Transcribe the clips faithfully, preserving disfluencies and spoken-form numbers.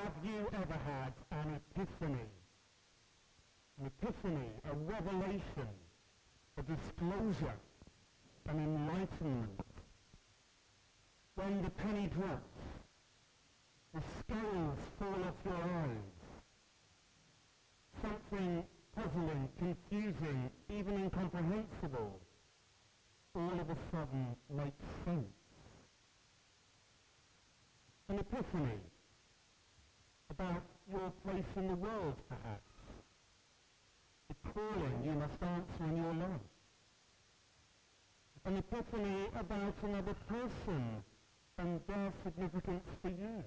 Have you ever had an epiphany? An epiphany, a revelation, a disclosure, an enlightenment. When the penny drops, the scales fall off your eyes. Something puzzling, confusing, even incomprehensible, all of a sudden makes sense. An epiphany about your place in the world, perhaps. The calling you must answer in your life. An epiphany about another person and their significance for you.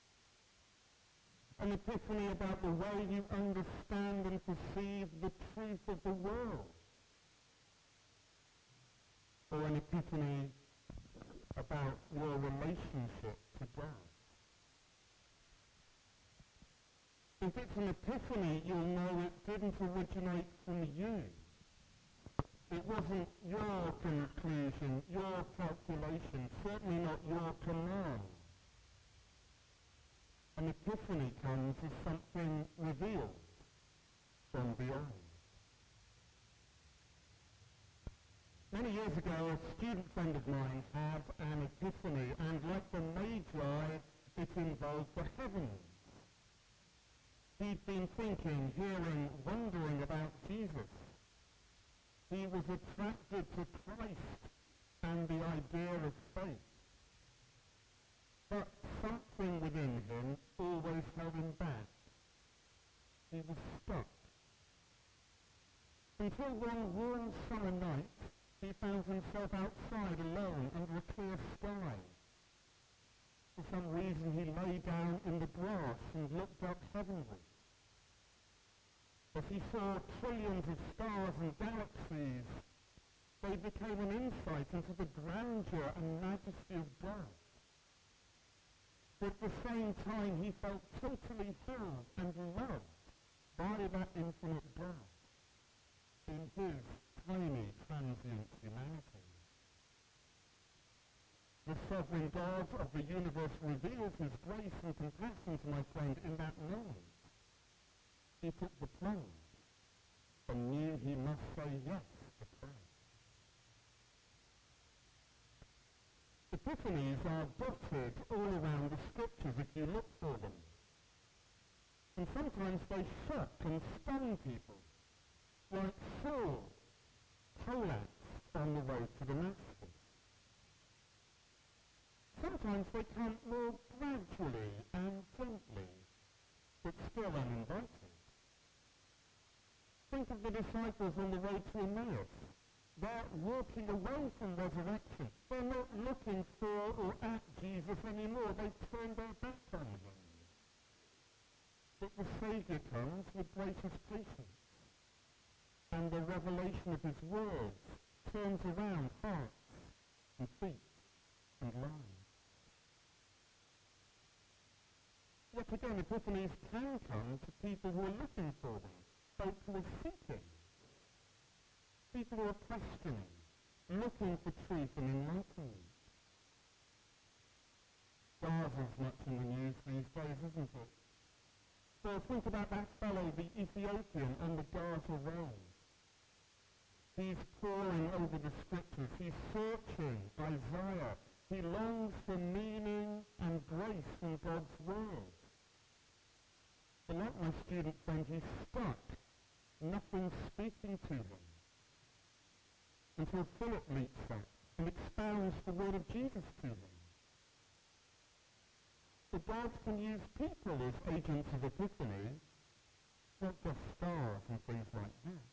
An epiphany about the way you understand and perceive the truth of the world. Or an epiphany about your relationship to God. If it's an epiphany, you'll know it didn't originate from you. It wasn't your conclusion, your calculation, certainly not your command. An epiphany comes as something revealed from beyond. Many years ago, a student friend of mine had an epiphany, and like the Magi, it involved the heavens. He'd been thinking, hearing, wondering about Jesus. He was attracted to Christ and the idea of faith. But something within him always held him back. He was stuck. Until one warm summer night, he found himself outside alone under a clear sky. For some reason he lay down in the grass and looked up heavenward. As he saw trillions of stars and galaxies, they became an insight into the grandeur and majesty of God. But at the same time he felt totally held and loved by that infinite God in his tiny, transient humanity. The sovereign God of the universe revealed his grace and compassion to my friend in that moment. He took the plunge and knew he must say yes to Christ. Epiphanies are dotted all around the scriptures if you look for them. And sometimes they shock and stun people, like Saul, collapsed on the road to Damascus. Sometimes they come more gradually and gently, but still uninvited. Think of the disciples on the road to Emmaus. They're walking away from resurrection. They're not looking for or at Jesus anymore. They've turned their back on him. But the Saviour comes with gracious patience, and the revelation of his words turns around hearts and feet and lives. Yet again, epiphanies can come to people who are looking for them, folk who are seeking, people who are questioning, looking for truth and enlightenment. Gaza's much in the news these days, isn't it? So think about that fellow, the Ethiopian, on the Gaza road. He's poring over the scriptures. He's searching Isaiah. He longs for meaning and grace from God's word. But like my student friend, he's stuck. Nothing's speaking to him. Until Philip leaps up and expounds the word of Jesus to him. But God can use people as agents of epiphany, not just stars and things like that.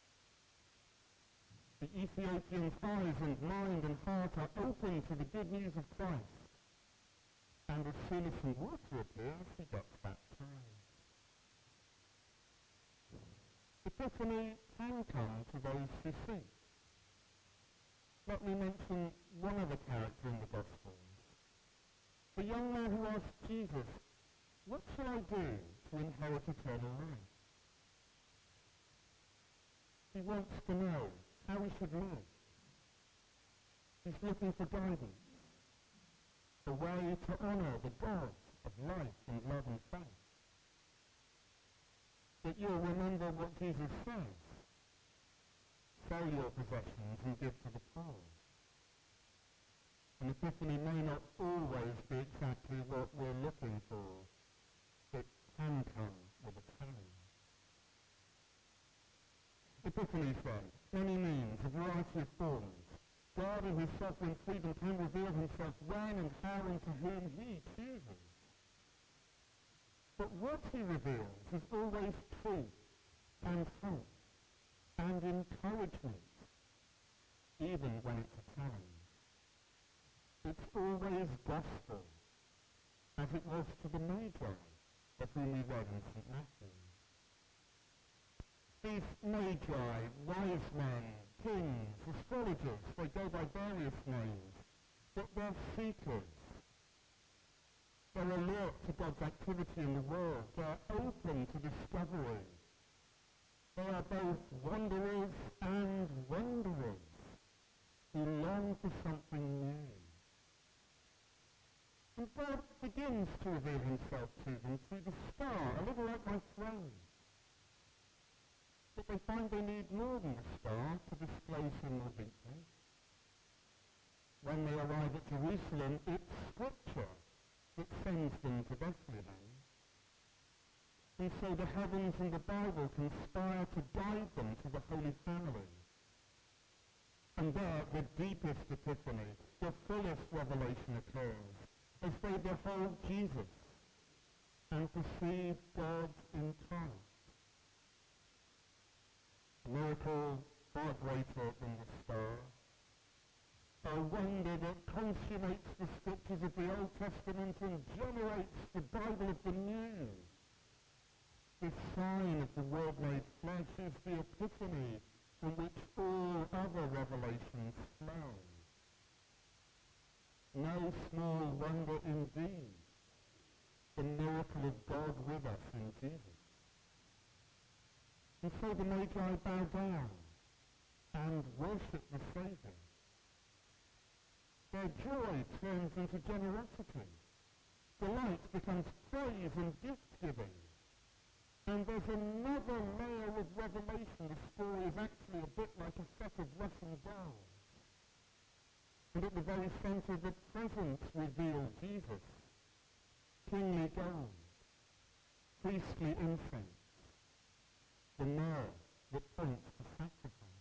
The Ethiopian's eyes and mind and heart are open to the good news of Christ. And as soon as some water appears, he gets baptized. Epiphany can come to those who seek. Let me mention one other character in the Gospels. The young man who asked Jesus, "What shall I do to inherit eternal life?" He wants to know how he should live. He's looking for guidance, a way to honour the God of life and love and faith. But you'll remember what Jesus says. Sell your possessions and give to the poor. An epiphany may not always be exactly what we're looking for. It can come with a challenge. Epiphanies then, many means, a variety of forms. God in his sovereign freedom can reveal himself when and how and to whom he chooses. But what he reveals is always truth and hope and encouragement, even when it's a challenge. It's always gospel, as it was to the Magi, of whom we read in Saint Matthew. These Magi, wise men, kings, astrologers, they go by various names, but they're seekers. They're alert to God's activity in the world. They're open to discovery. They are both wanderers and wanderers who long for something new. And God begins to reveal himself to them through the star, a little like my throne. But they find they need more than the star to disclose him more deeply. When they arrive at Jerusalem, it's Scripture that sends them to Bethlehem. And so the heavens and the Bible conspire to guide them to the Holy Family. And there, the deepest epiphany, the fullest revelation occurs, as they behold Jesus and perceive God's incarnate. A miracle far greater than the star. A wonder that consummates the scriptures of the Old Testament and generates the Bible of the New. The sign of the Word made flesh is the epiphany from which all other revelations flow. No small wonder indeed, the miracle of God with us in Jesus. And so the Magi bow down and worship the Saviour. Their joy turns into generosity. Delight becomes praise and gift-giving. And there's another layer of revelation. The story is actually a bit like a set of Russian dolls. And at the very centre, the presents reveal Jesus. Kingly gold, priestly incense, the myrrh that points to sacrifice.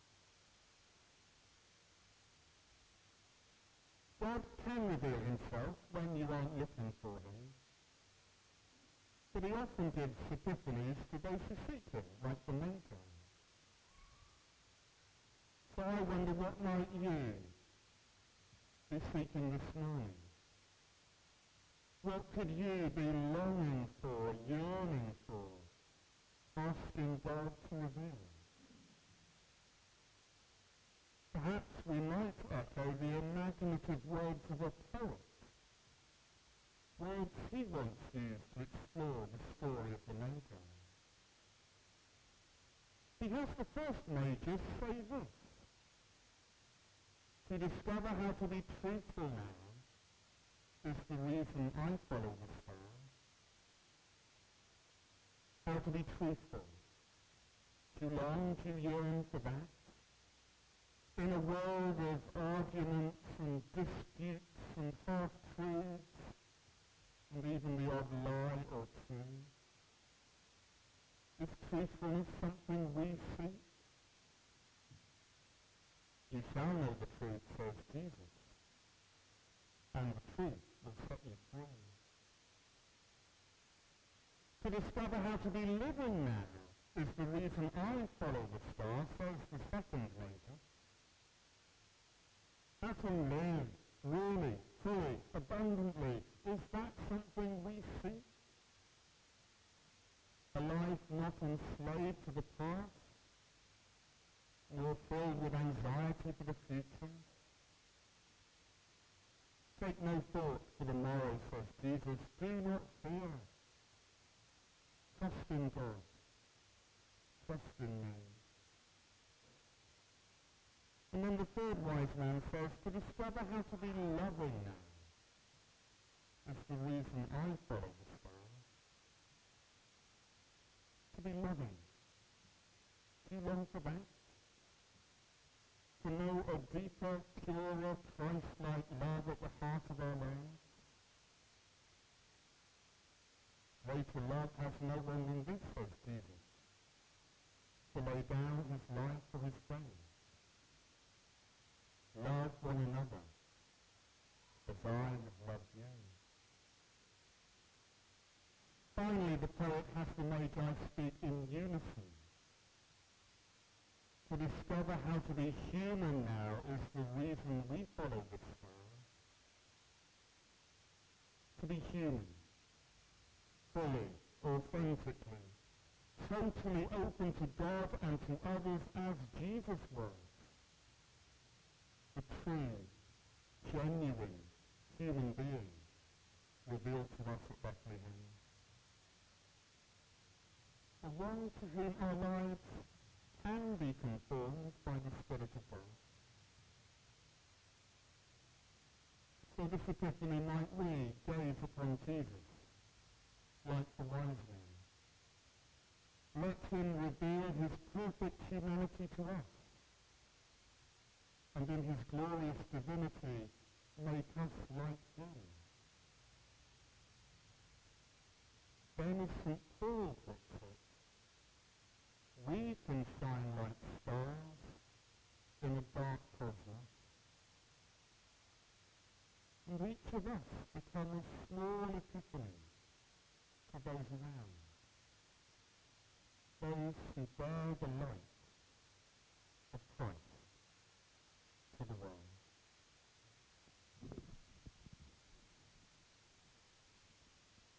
God can reveal himself when you aren't looking for him, but he often gives epiphanies to those who seek him, like the Magi. So I wonder, what might you be seeking this morning? What could you be longing for, yearning for, asking God to reveal? Perhaps we might echo the imaginative words of a poet, words he once used to explore the story of the Magi. He has the first Magi say this: to discover how to be truthful now is the reason I follow the star. How to be truthful. To long, to yearn for that. In a world of arguments and disputes and half-truths, and even the odd lie or two, is truthfulness something we seek? You shall know the truth, says Jesus, and the truth will set you free. To discover how to be living now is the reason I follow the star, says the second Magi. How to live really, fully, abundantly, is that something we seek? A life not enslaved to the past, nor filled with anxiety for the future? Take no thought for the morrow, says Jesus. Do not fear. Trust in God. Trust in me. And then the third wise man says, to discover how to be loving now is the reason I follow the star. To be loving. Do you long for that? To know a deeper, purer, Christ-like love at the heart of our lives? Way to love has no one than this, says Jesus, to lay down his life for his friends. Love one another as I have loved you. Finally, the poet has the Magi speak in unison. To discover how to be human now is the reason we follow the star. To be human, fully, authentically, totally open to God and to others as Jesus was. The true, genuine human being revealed to us at Bethlehem. The one to whom our lives can be conformed by the Spirit of God. So this Epiphany might we gaze upon Jesus like the wise men. Let him reveal his perfect humanity to us, and in his glorious divinity make us like him. Then as Saint Paul puts it, we can shine like stars in a dark cosmos, and each of us become a small epiphany to those around, those who bear the light